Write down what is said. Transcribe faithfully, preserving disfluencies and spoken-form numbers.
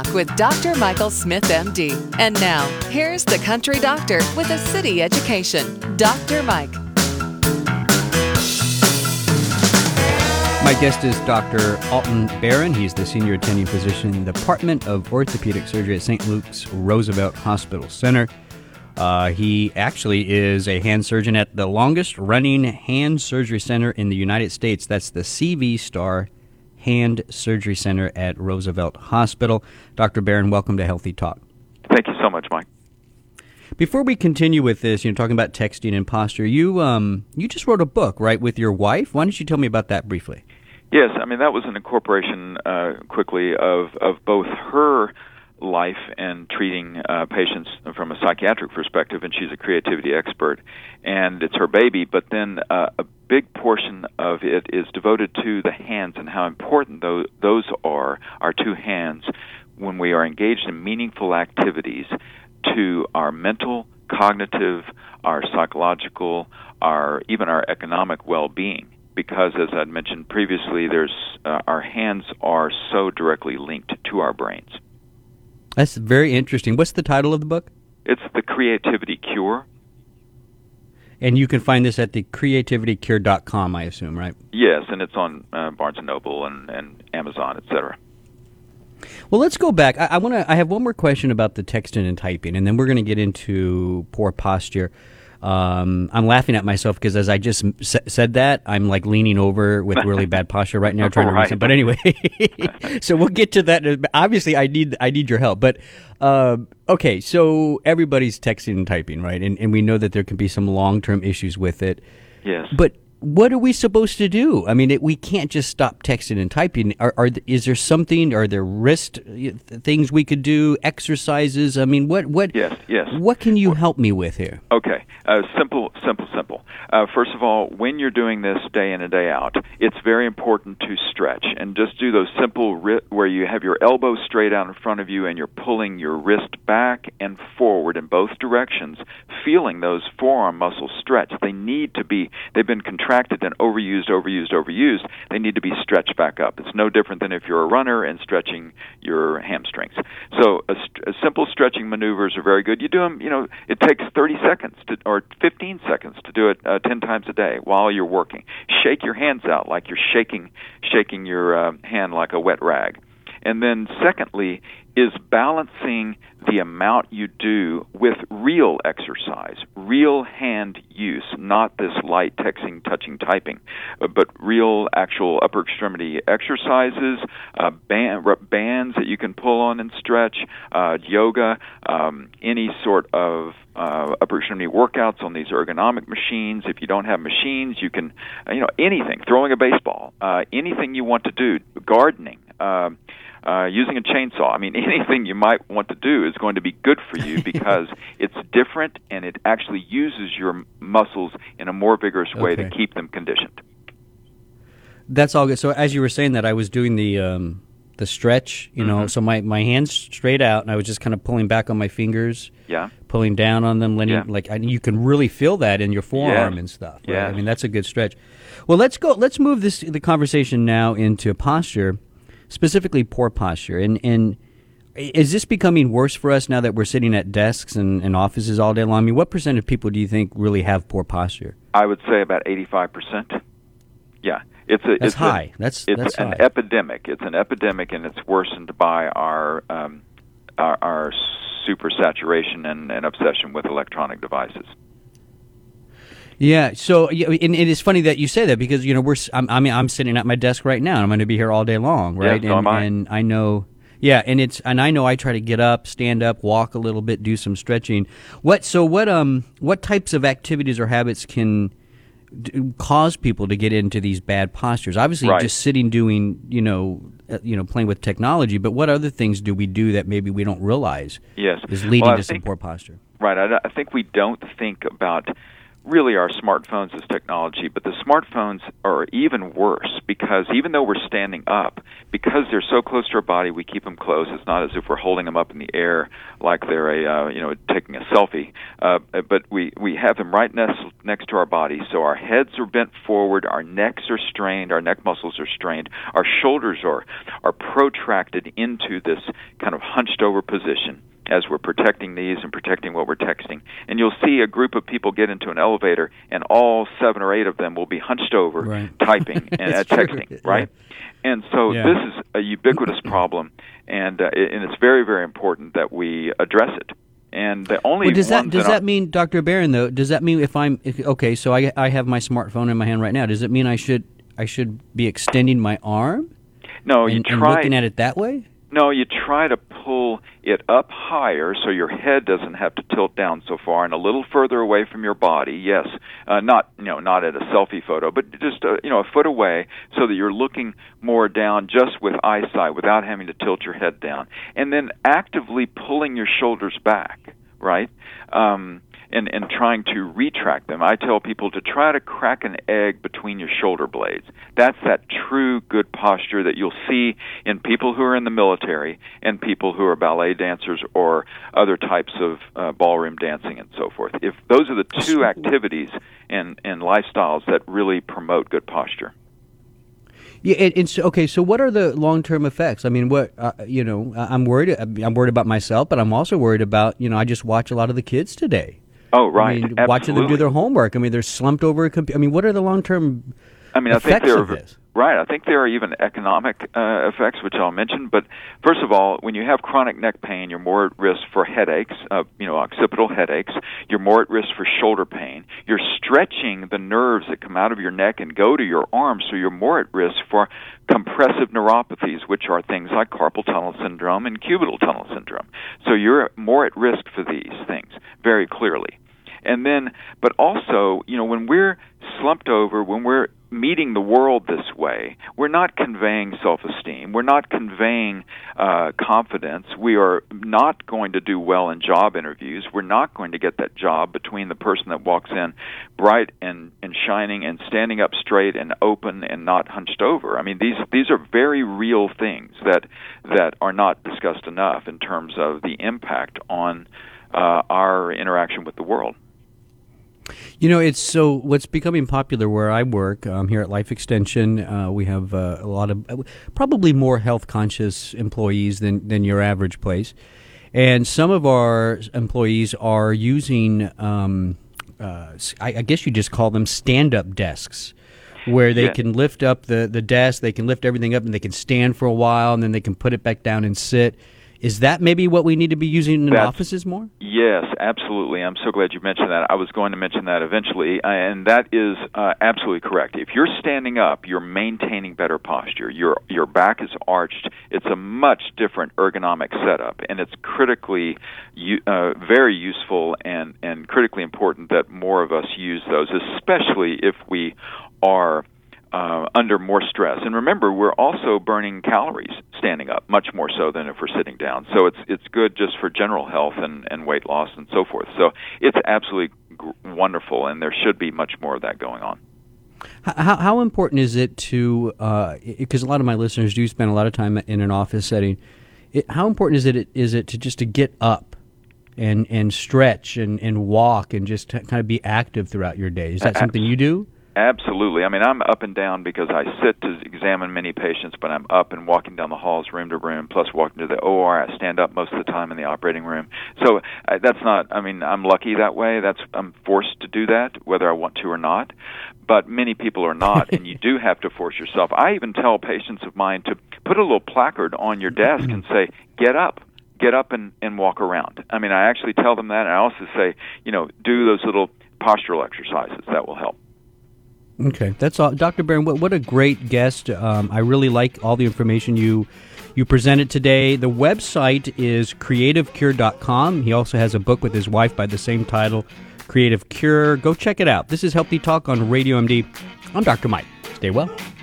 Talk with Doctor Michael Smith, M D. And now, here's the country doctor with a city education, Doctor Mike. My guest is Doctor Alton Baron. He's the senior attending physician in the Department of Orthopedic Surgery at Saint Luke's Roosevelt Hospital Center. Uh, he actually is a hand surgeon at the longest-running hand surgery center in the United States. That's the C V Star Hand Surgery Center at Roosevelt Hospital. Doctor Baron, welcome to Healthy Talk. Thank you so much, Mike. Before we continue with this, you know, talking about texting and posture, you um you just wrote a book, right, with your wife? Why don't you tell me about that briefly? Yes, I mean, that was an incorporation, uh, quickly, of, of both her life and treating uh, patients from a psychiatric perspective, and she's a creativity expert, and it's her baby, but then uh, a big portion of it is devoted to the hands and how important those, those are, our two hands, when we are engaged in meaningful activities to our mental, cognitive, our psychological, our even our economic well-being. Because, as I'd mentioned previously, there's uh, our hands are so directly linked to our brains. That's very interesting. What's the title of the book? It's The Creativity Cure. And you can find this at the creativity cure dot com, I assume, right? Yes, and it's on uh, Barnes and Noble and, and Amazon, et cetera. Well, let's go back. I, I want to. I have one more question about the texting and typing, and then we're going to get into poor posture. Um, I'm laughing at myself because as I just s- said that, I'm like leaning over with really bad posture right now, trying to read something. But anyway, so we'll get to that. Obviously, I need I need your help. But uh, okay, so everybody's texting and typing, right? And and we know that there can be some long-term issues with it. Yes. But what are we supposed to do? I mean, it, we can't just stop texting and typing. Are, are is there something? Are there wrist things we could do? Exercises? I mean, what what? Yes, yes. What can you help me with here? Okay, uh, simple, simple, simple. Uh, first of all, when you're doing this day in and day out, it's very important to stretch and just do those simple ri- where you have your elbow straight out in front of you and you're pulling your wrist back and forward in both directions, feeling those forearm muscles stretch. They need to be. They've been contracted. Contracted and overused, overused, overused, they need to be stretched back up. It's no different than if you're a runner and stretching your hamstrings. So a, st- a simple stretching maneuvers are very good. You do them, you know, it takes thirty seconds to, or fifteen seconds to do it uh, ten times a day while you're working. Shake your hands out like you're shaking, shaking your uh, hand like a wet rag. And then secondly is balancing the amount you do with real exercise, real hand use, not this light texting, touching, typing, uh, but real actual upper extremity exercises, uh, band, bands that you can pull on and stretch, uh, yoga, um, any sort of uh, upper extremity workouts on these ergonomic machines. If you don't have machines, you can, uh, you know, anything, throwing a baseball, uh, anything you want to do, gardening, uh, Uh, using a chainsaw. I mean, anything you might want to do is going to be good for you because it's different and it actually uses your muscles in a more vigorous way okay. to keep them conditioned. That's all good. So as you were saying that, I was doing the um, the stretch, you know, mm-hmm. so my, my hands straight out, and I was just kind of pulling back on my fingers, yeah, pulling down on them, letting, yeah. like I, you can really feel that in your forearm yes. and stuff. Right? Yes. I mean, that's a good stretch. Well, let's go. Let's move this the conversation now into posture. Specifically poor posture. And, and is this becoming worse for us now that we're sitting at desks and, and offices all day long? I mean, what percent of people do you think really have poor posture? I would say about eighty-five percent. Yeah. It's a, that's it's high. A, that's it's that's an high. epidemic. It's an epidemic, and it's worsened by our um, our, our supersaturation and, and obsession with electronic devices. Yeah, so and it is funny that you say that because you know we're I'm, I mean I'm sitting at my desk right now. And I'm going to be here all day long, right? Yeah, so and, am I. and I know, yeah, and it's and I know I try to get up, stand up, walk a little bit, do some stretching. What so what um what types of activities or habits can d- cause people to get into these bad postures? Obviously, right. just sitting, doing you know uh, you know playing with technology. But what other things do we do that maybe we don't realize yes. is leading well, to think, some poor posture? Right. I, I think we don't think about really our smartphones as technology, but the smartphones are even worse because even though we're standing up, because they're so close to our body, we keep them close. It's not as if we're holding them up in the air like they're a uh, you know taking a selfie, uh, but we, we have them right next, next to our body, so our heads are bent forward, our necks are strained, our neck muscles are strained, our shoulders are, are protracted into this kind of hunched over position as we're protecting these and protecting what we're texting. And you'll see a group of people get into an elevator, and all seven or eight of them will be hunched over, right. typing and uh, texting, right? Yeah. And so yeah. this is a ubiquitous problem, and uh, and it's very, very important that we address it. And the only well, does that ones does that, that mean, Doctor Barron, though? Does that mean if I'm if, okay? So I I have my smartphone in my hand right now. Does it mean I should I should be extending my arm? No, and, you try and looking at it that way. No, you try to pull it up higher so your head doesn't have to tilt down so far, and a little further away from your body. Yes, uh, not you know not at a selfie photo, but just uh, you know a foot away, so that you're looking more down, just with eyesight, without having to tilt your head down, and then actively pulling your shoulders back, right? Um, And, and trying to retract them. I tell people to try to crack an egg between your shoulder blades. That's that true good posture that you'll see in people who are in the military and people who are ballet dancers or other types of uh, ballroom dancing and so forth. If those are the two activities and, and lifestyles that really promote good posture. Yeah, and, and so, okay. So, what are the long-term effects? I mean, what uh, you know, I'm worried. I'm worried about myself, but I'm also worried about you know. I just watch a lot of the kids today. Oh, right. I mean, Absolutely. watching them do their homework. I mean, they're slumped over a computer. I mean, what are the long-term I mean, effects I think there of are, this? Right. I think there are even economic uh, effects, which I'll mention. But first of all, when you have chronic neck pain, you're more at risk for headaches, uh, you know, occipital headaches. You're more at risk for shoulder pain. You're stretching the nerves that come out of your neck and go to your arms, so you're more at risk for compressive neuropathies, which are things like carpal tunnel syndrome and cubital tunnel syndrome. So you're more at risk for these things, very clearly. And then, but also, you know, when we're slumped over, when we're meeting the world this way, we're not conveying self-esteem. We're not conveying uh, confidence. We are not going to do well in job interviews. We're not going to get that job between the person that walks in bright and, and shining and standing up straight and open and not hunched over. I mean, these these are very real things that that are not discussed enough in terms of the impact on uh, our interaction with the world. You know, it's so what's becoming popular where I work um, here at Life Extension. Uh, we have uh, a lot of uh, probably more health conscious employees than, than your average place. And some of our employees are using, um, uh, I, I guess you just call them stand-up desks, where they yeah. can lift up the, the desk, they can lift everything up, and they can stand for a while, and then they can put it back down and sit. Is that maybe what we need to be using in That's, offices more? Yes, absolutely. I'm so glad you mentioned that. I was going to mention that eventually, and that is uh, absolutely correct. If you're standing up, you're maintaining better posture. Your your back is arched. It's a much different ergonomic setup, and it's critically, uh, very useful and, and critically important that more of us use those, especially if we are Uh, under more stress. And remember, we're also burning calories standing up, much more so than if we're sitting down. So it's it's good just for general health and, and weight loss and so forth. So it's absolutely g- wonderful, and there should be much more of that going on. How, how important is it to, because uh, a lot of my listeners do spend a lot of time in an office setting, it, how important is it is it to just to get up and, and stretch and, and walk and just to kind of be active throughout your day? Is that something you do? Absolutely. I mean, I'm up and down because I sit to examine many patients, but I'm up and walking down the halls, room to room, plus walking to the O R. I stand up most of the time in the operating room. So uh, that's not, I mean, I'm lucky that way. That's I'm forced to do that, whether I want to or not. But many people are not, and you do have to force yourself. I even tell patients of mine to put a little placard on your desk and say, get up. Get up and, and walk around. I mean, I actually tell them that, and I also say, you know, do those little postural exercises. That will help. Okay, that's all, Doctor Barron. What, what a great guest! Um, I really like all the information you you presented today. The website is creative cure dot com. He also has a book with his wife by the same title, Creative Cure. Go check it out. This is Healthy Talk on Radio M D. I'm Doctor Mike. Stay well.